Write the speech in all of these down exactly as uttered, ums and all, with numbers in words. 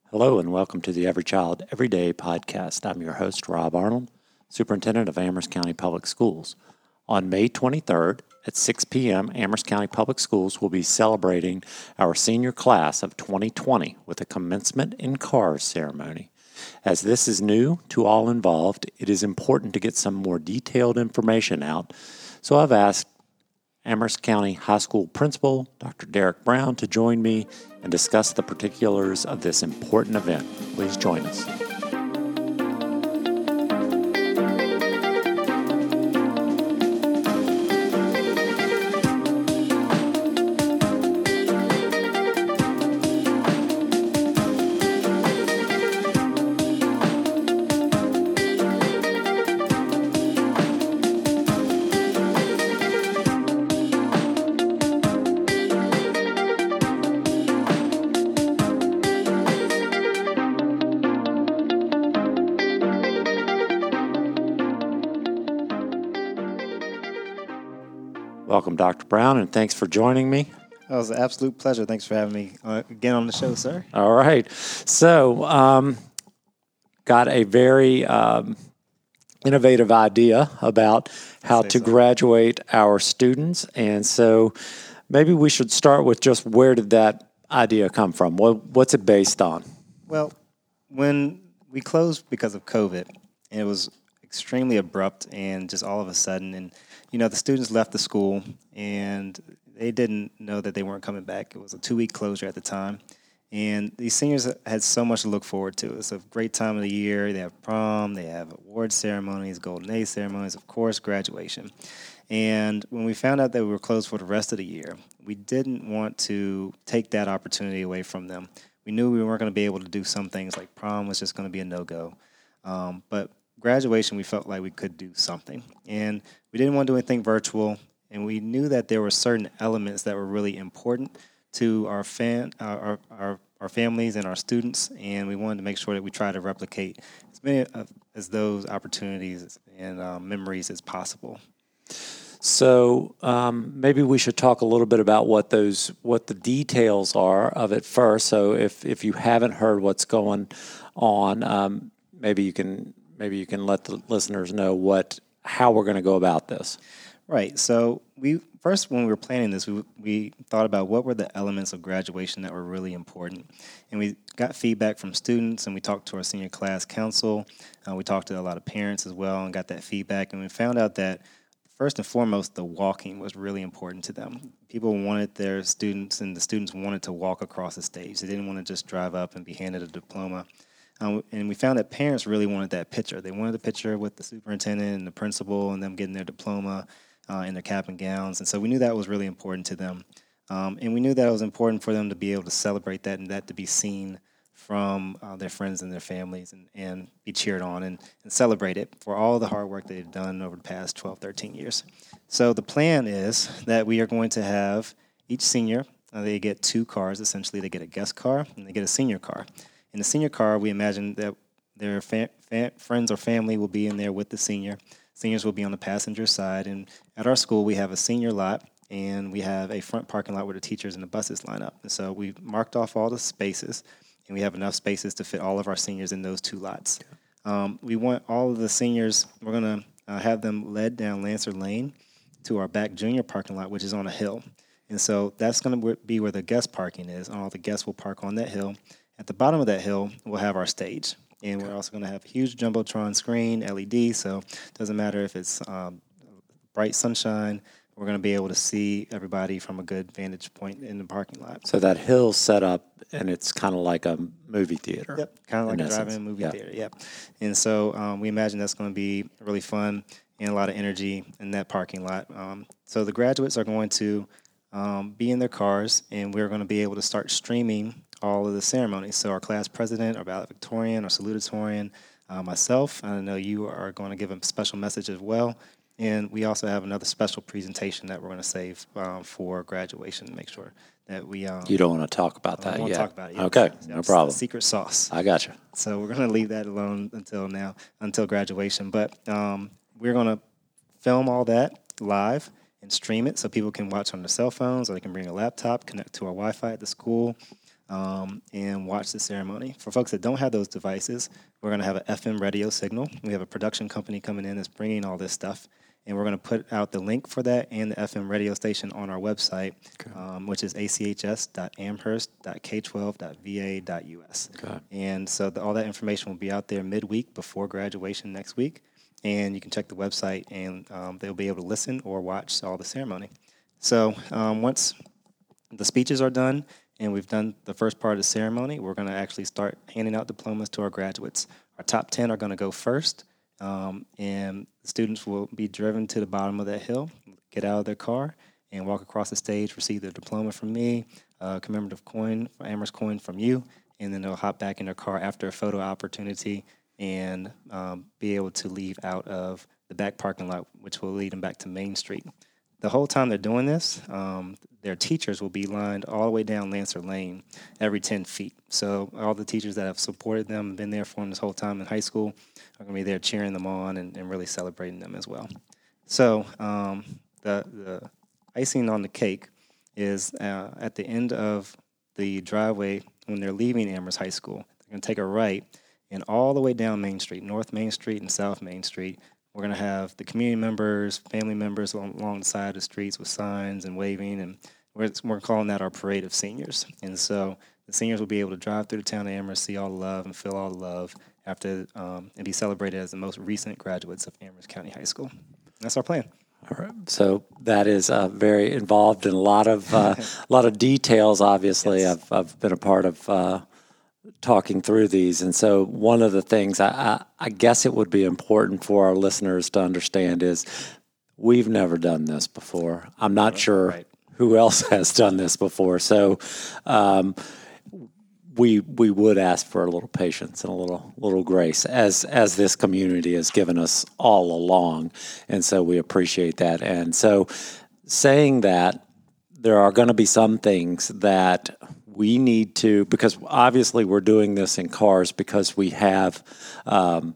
Hello and welcome to the Every Child, Every Day podcast. I'm your host, Rob Arnold, Superintendent of Amherst County Public Schools. On May twenty-third at six p.m., Amherst County Public Schools will be celebrating our senior class of twenty twenty with a commencement in cars ceremony. As this is new to all involved, it is important to get some more detailed information out, so I've asked Amherst County High School Principal, Doctor Derek Brown, to join me and discuss the particulars of this important event. Please join us. Welcome, Doctor Brown, and thanks for joining me. It was an absolute pleasure. Thanks for having me uh, again on the show, sir. All right. So, um, got a very um, innovative idea about how to so. graduate our students. And so maybe we should start with just where did that idea come from? What, what's it based on? Well, when we closed because of COVID, it was extremely abrupt and just all of a sudden, and you know, the students left the school and they didn't know that they weren't coming back. It was a two-week closure at the time. And these seniors had so much to look forward to. It's a great time of the year. They have prom, they have award ceremonies, golden A ceremonies, of course, graduation. And when we found out that we were closed for the rest of the year, we didn't want to take that opportunity away from them. We knew we weren't going to be able to do some things, like prom was just going to be a no-go. Um, but graduation, we felt like we could do something. And we didn't want to do anything virtual, and we knew that there were certain elements that were really important to our fan, our, our, our families and our students, and we wanted to make sure that we try to replicate as many of as those opportunities and um, memories as possible. So um, maybe we should talk a little bit about what those what the details are of it first. So if if you haven't heard what's going on, um, maybe you can maybe you can let the listeners know what. how we're going to go about this. Right. So we first, when we were planning this, we we thought about what were the elements of graduation that were really important. And we got feedback from students, and we talked to our senior class council. Uh, we talked to a lot of parents as well and got that feedback. And we found out that first and foremost, the walking was really important to them. People wanted their students, and the students wanted to walk across the stage. They didn't want to just drive up and be handed a diploma. Um, and we found that parents really wanted that picture. They wanted a picture with the superintendent and the principal and them getting their diploma uh, in their cap and gowns. And so we knew that was really important to them. Um, and we knew that it was important for them to be able to celebrate that and that to be seen from uh, their friends and their families and, and be cheered on and, and celebrate it for all the hard work they've done over the past twelve, thirteen years. So the plan is that we are going to have each senior, uh, they get two cars, essentially. They get a guest car and they get a senior car. In the senior car, we imagine that their fa- fa- friends or family will be in there with the senior. Seniors will be on the passenger side. And at our school, we have a senior lot, and we have a front parking lot where the teachers and the buses line up. And so we've marked off all the spaces, and we have enough spaces to fit all of our seniors in those two lots. Um, we want all of the seniors, we're going to uh, have them led down Lancer Lane to our back junior parking lot, which is on a hill. And so that's going to be where the guest parking is. All the guests will park on that hill. At the bottom of that hill, we'll have our stage, and we're also going to have a huge Jumbotron screen, L E D, so it doesn't matter if it's um, bright sunshine, we're going to be able to see everybody from a good vantage point in the parking lot. So that hill's set up, and it's kind of like a movie theater. Yep, kind of like a essence. drive-in movie yeah. theater, yep. And so um, we imagine that's going to be really fun and a lot of energy in that parking lot. Um, so the graduates are going to um, be in their cars, and we're going to be able to start streaming all of the ceremonies. So our class president, our valedictorian, our salutatorian, uh, myself, I know you are going to give a special message as well. And we also have another special presentation that we're going to save um, for graduation, make sure that we... Um, you don't want to talk about that yet. I won't yet. talk about it yet. Okay, It's, no it's problem. Secret sauce. I got you. So we're going to leave that alone until now, until graduation. But um, we're going to film all that live and stream it so people can watch on their cell phones, or they can bring a laptop, connect to our Wi-Fi at the school. um, and watch the ceremony. For folks that don't have those devices, we're going to have an F M radio signal. We have a production company coming in that's bringing all this stuff. And we're going to put out the link for that and the F M radio station on our website, okay. um, which is a c h s dot amherst dot k twelve dot v a dot u s. Okay. And so the, all that information will be out there midweek before graduation next week. And you can check the website, and um, they'll be able to listen or watch all the ceremony. So um, once the speeches are done and we've done the first part of the ceremony, we're going to actually start handing out diplomas to our graduates. Our top ten are going to go first. Um, and the students will be driven to the bottom of that hill, get out of their car, and walk across the stage, receive their diploma from me, a commemorative coin, Amherst coin from you, and then they'll hop back in their car after a photo opportunity and um, be able to leave out of the back parking lot, which will lead them back to Main Street. The whole time they're doing this, um, their teachers will be lined all the way down Lancer Lane every ten feet. So all the teachers that have supported them and been there for them this whole time in high school are going to be there cheering them on and, and really celebrating them as well. So um, the, the icing on the cake is uh, at the end of the driveway when they're leaving Amherst High School. They're going to take a right and all the way down Main Street, North Main Street and South Main Street. We're going to have the community members, family members along the side of the streets with signs and waving, and we're, we're calling that our parade of seniors. And so the seniors will be able to drive through the town of Amherst, see all the love and feel all the love after um, and be celebrated as the most recent graduates of Amherst County High School. That's our plan. All right. So that is uh, very involved in a lot of uh, a lot of details. Obviously, yes. I've I've been a part of uh, talking through these, and so one of the things I, I, I guess it would be important for our listeners to understand is we've never done this before. I'm not sure right. who else has done this before, so um, we we would ask for a little patience and a little little grace as as this community has given us all along, and so we appreciate that. And so, saying that, there are going to be some things that we need to, because obviously we're doing this in cars because we have um,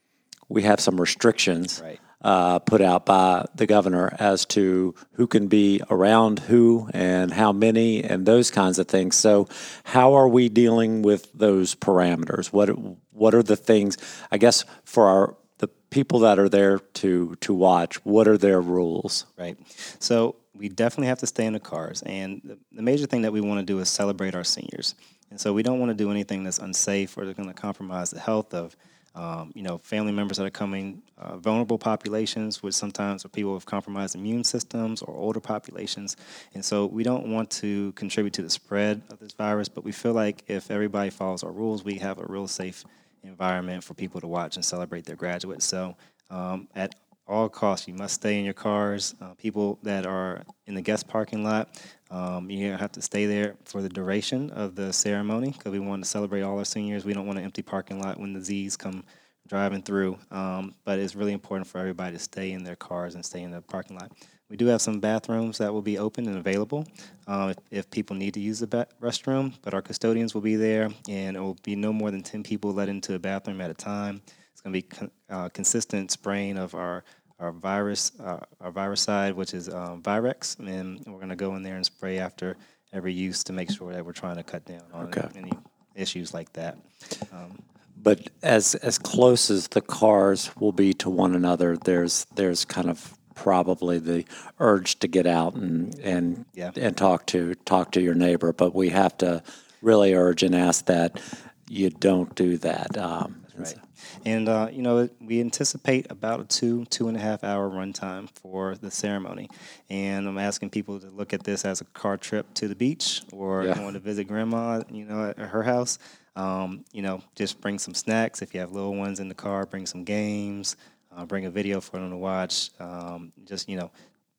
we have some restrictions right. uh, put out by the governor as to who can be around who and how many and those kinds of things. So how are we dealing with those parameters? What what are the things, I guess, for our the people that are there to to watch, what are their rules? Right. So we definitely have to stay in the cars. And the, the major thing that we want to do is celebrate our seniors. And so we don't want to do anything that's unsafe or that's going to compromise the health of, um, you know, family members that are coming, uh, vulnerable populations, which sometimes are people with compromised immune systems or older populations. And so we don't want to contribute to the spread of this virus, but we feel like if everybody follows our rules, we have a real safe environment for people to watch and celebrate their graduates. So um, at all costs, you must stay in your cars. Uh, people that are in the guest parking lot, um, you have to stay there for the duration of the ceremony because we want to celebrate all our seniors. We don't want an empty parking lot when the Z's come driving through. Um, but it's really important for everybody to stay in their cars and stay in the parking lot. We do have some bathrooms that will be open and available uh, if, if people need to use the ba- restroom, but our custodians will be there, and it will be no more than ten people let into a bathroom at a time. It's going to be con- uh, consistent spraying of our our virus, uh, our viricide, which is um, Virex, and we're going to go in there and spray after every use to make sure that we're trying to cut down on okay. any issues like that. Um, but as as close as the cars will be to one another, there's there's kind of probably the urge to get out and and yeah. and talk to talk to your neighbor, but we have to really urge and ask that you don't do that. Um, That's right. And, uh, you know, we anticipate about a two, two and a half hour runtime for the ceremony. And I'm asking people to look at this as a car trip to the beach or yeah. going to visit grandma, you know, at her house. Um, you know, just bring some snacks. If you have little ones in the car, bring some games, uh, bring a video for them to watch. Um, just, you know,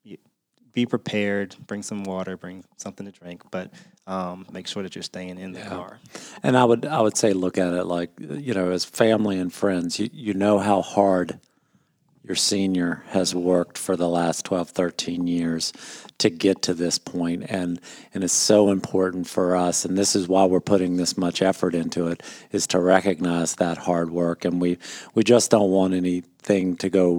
be prepared, bring some water, bring something to drink, but um, make sure that you're staying in the yeah. car. And I would I would say look at it like, you know, as family and friends, you, you know how hard your senior has worked for the last twelve, thirteen years to get to this point, and, and it's so important for us, and this is why we're putting this much effort into it, is to recognize that hard work, and we, we just don't want anything to go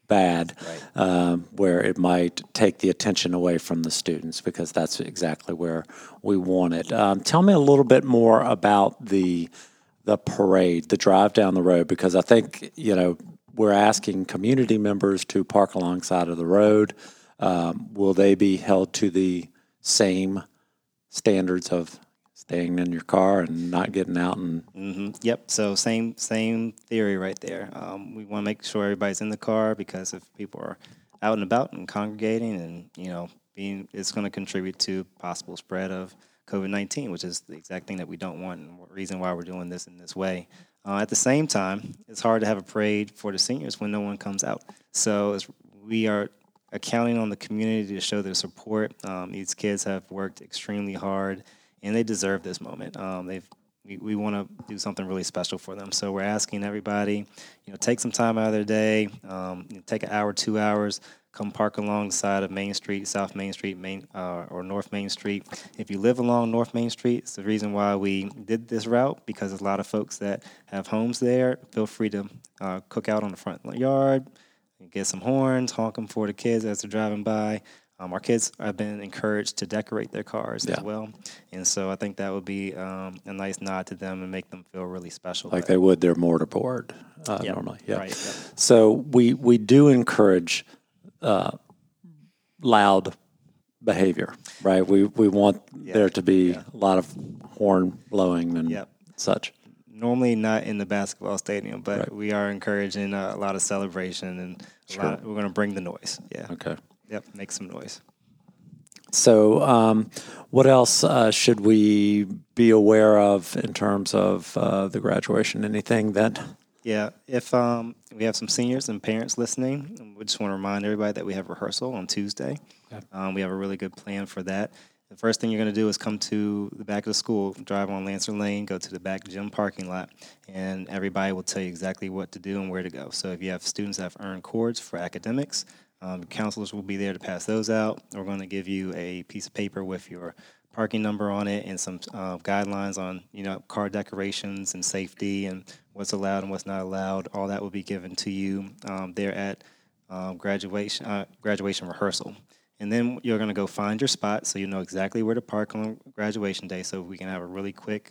bad, Right. um, where it might take the attention away from the students, because that's exactly where we want it. Um, tell me a little bit more about the the parade, the drive down the road, because I think, you know, we're asking community members to park alongside of the road. Um, will they be held to the same standards of staying in your car and not getting out? And Mm-hmm. Yep. So same same theory right there. Um, we want to make sure everybody's in the car, because if people are out and about and congregating, and you know, being it's going to contribute to possible spread of COVID nineteen, which is the exact thing that we don't want, and the reason why we're doing this in this way. Uh, at the same time, it's hard to have a parade for the seniors when no one comes out. So it's, we are accounting on the community to show their support. Um, these kids have worked extremely hard, and they deserve this moment. Um, they've we, we want to do something really special for them. So we're asking everybody, you know, take some time out of their day, um, you know, take an hour, two hours, come park along the side of Main Street, South Main Street, Main uh, or North Main Street. If you live along North Main Street, it's the reason why we did this route, because there's a lot of folks that have homes there. Feel free to uh, cook out on the front yard, get some horns, honk them for the kids as they're driving by. Um, our kids have been encouraged to decorate their cars Yeah. as well. And so I think that would be um, a nice nod to them and make them feel really special. like But- they would their mortarboard uh, Yep. normally. Yeah. Right, yep. So we we do encourage uh, loud behavior, right? We we want Yeah. there to be Yeah. a lot of horn blowing and Yep. such. Normally not in the basketball stadium, but Right. we are encouraging uh, a lot of celebration, and a Sure. lot, we're going to bring the noise. Yeah. Okay. Yep. Make some noise. So, um, what else uh, should we be aware of in terms of uh, the graduation? Anything that? Yeah, if um, we have some seniors and parents listening, we just want to remind everybody that we have rehearsal on Tuesday. Okay. Um, we have a really good plan for that. The first thing you're going to do is come to the back of the school, drive on Lancer Lane, go to the back gym parking lot, and everybody will tell you exactly what to do and where to go. So if you have students that have earned cords for academics, um, counselors will be there to pass those out. We're going to give you a piece of paper with your parking number on it and some uh, guidelines on, you know, car decorations and safety and what's allowed and what's not allowed. All that will be given to you um, there at um, graduation uh, graduation rehearsal. And then you're going to go find your spot so you know exactly where to park on graduation day, so we can have a really quick,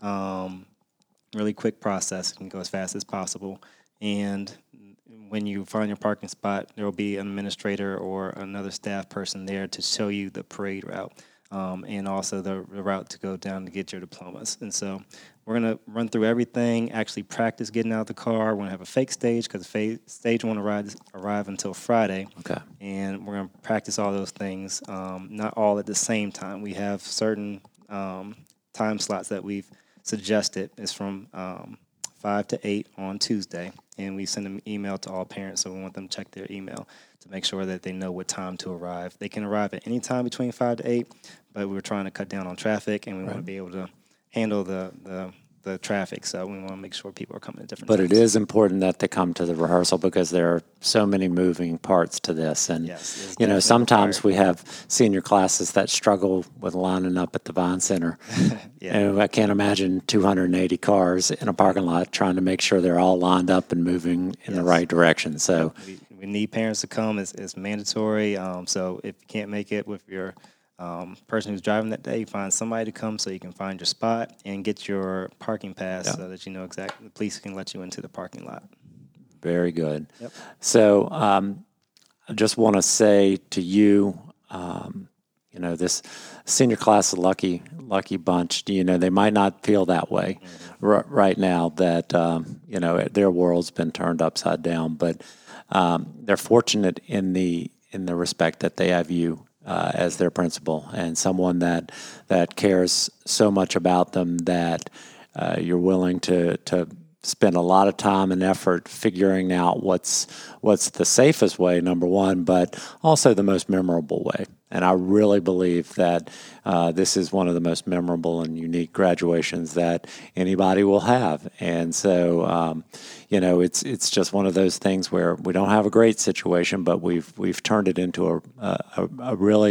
um, really quick process and go as fast as possible. And when you find your parking spot, there will be an administrator or another staff person there to show you the parade route. Um, and also the, the route to go down to get your diplomas. And so we're going to run through everything, actually practice getting out of the car. We're going to have a fake stage because the fa- stage won't arrive, arrive until Friday. Okay. And we're going to practice all those things, um, not all at the same time. We have certain um, time slots that we've suggested. It's from um, five to eight on Tuesday. And we send an email to all parents, so we want them to check their email to make sure that they know what time to arrive. They can arrive at any time between five to eight, but we're trying to cut down on traffic, and we right. want to be able to handle the, the, the traffic, so we want to make sure people are coming at different but times. But it is important that they come to the rehearsal because there are so many moving parts to this. And, yes, you know, sometimes required. We have senior classes that struggle with lining up at the Vine Center. yeah. And I can't imagine two hundred eighty cars in a parking lot trying to make sure they're all lined up and moving in yes. the right direction. So we, we need parents to come. It's, it's mandatory. Um, so if you can't make it with your Um, person who's driving that day, find somebody to come so you can find your spot and get your parking pass yeah. so that you know exactly the police can let you into the parking lot. Very good. Yep. So um, I just want to say to you, um, you know, this senior class is a lucky, lucky bunch. You know, they might not feel that way mm-hmm. r- right now that, um, you know, their world's been turned upside down, but um, they're fortunate in the in the respect that they have you Uh, as their principal and someone that that cares so much about them that uh, you're willing to to spend a lot of time and effort figuring out what's what's the safest way, number one, but also the most memorable way. And I really believe that uh, this is one of the most memorable and unique graduations that anybody will have. And so, um, you know, it's it's just one of those things where we don't have a great situation, but we've we've turned it into a a, a really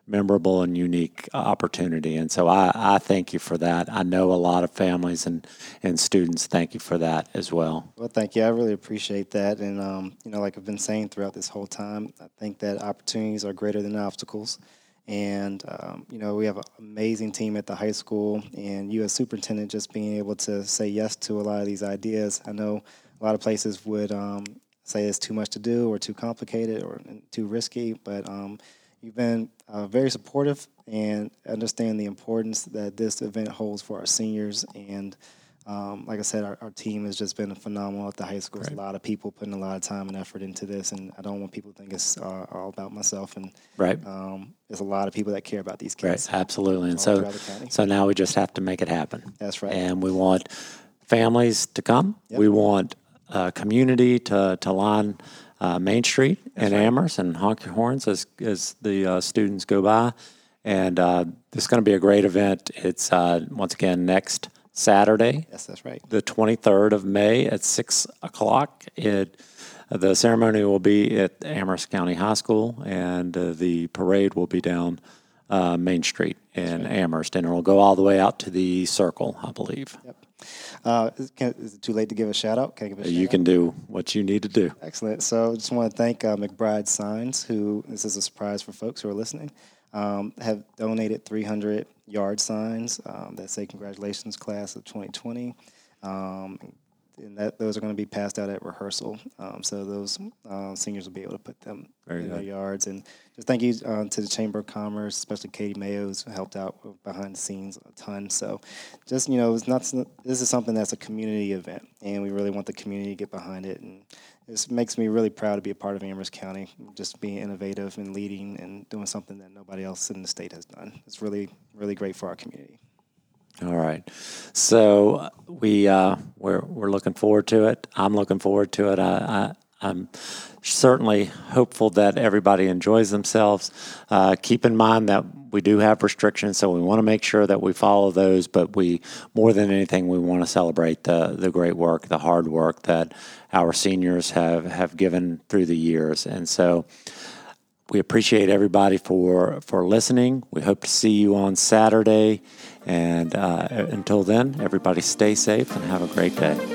memorable and unique opportunity. And so I, I thank you for that. I know a lot of families and, and students thank you for that as well. Well, thank you. I really appreciate that. And, um, you know, like I've been saying throughout this whole time, I think that opportunities are greater than obstacles. And, um, you know, we have an amazing team at the high school, and you as superintendent just being able to say yes to a lot of these ideas. I know a lot of places would um, say it's too much to do or too complicated or too risky, but um, you've been uh, very supportive and understand the importance that this event holds for our seniors. And um, like I said, our, our team has just been phenomenal at the high school. There's a lot of people putting a lot of time and effort into this, and I don't want people to think it's uh, all about myself. And right. um, there's a lot of people that care about these kids. Right, absolutely. And so, so now we just have to make it happen. That's right. And we want families to come. Yep. We want uh, community to, to line uh, Main Street That's in right. Amherst and honk your horns as, as the uh, students go by. And uh, this is going to be a great event. It's, uh, once again, next Saturday. Yes, that's right. The twenty-third of May at six o'clock. It, uh, the ceremony will be at Amherst County High School, and uh, the parade will be down uh, Main Street in right. Amherst, and it will go all the way out to the Circle, I believe. Yep. Uh, is, can, is it too late to give a shout out? Can I give a shout you out? can do what you need to do. Excellent. So I just want to thank uh, McBride Signs, who, this is a surprise for folks who are listening, um, have donated three hundred yard signs um, that say congratulations class of twenty twenty. Um, and that those are going to be passed out at rehearsal. Um, so those uh, seniors will be able to put them Very in good. their yards. And just thank you uh, to the Chamber of Commerce, especially Katie Mayo, who's helped out behind the scenes a ton. So just, you know, it's not, this is something that's a community event, and we really want the community to get behind it. And this makes me really proud to be a part of Amherst County, just being innovative and leading and doing something that nobody else in the state has done. It's really, really great for our community. All right. So we, uh, we're, we're looking forward to it. I'm looking forward to it. I, I, I'm certainly hopeful that everybody enjoys themselves. Uh, keep in mind that we do have restrictions, so we want to make sure that we follow those, but we, more than anything, we want to celebrate the, the great work, the hard work that our seniors have, have given through the years. And so we appreciate everybody for, for listening. We hope to see you on Saturday. And uh, until then, everybody stay safe and have a great day.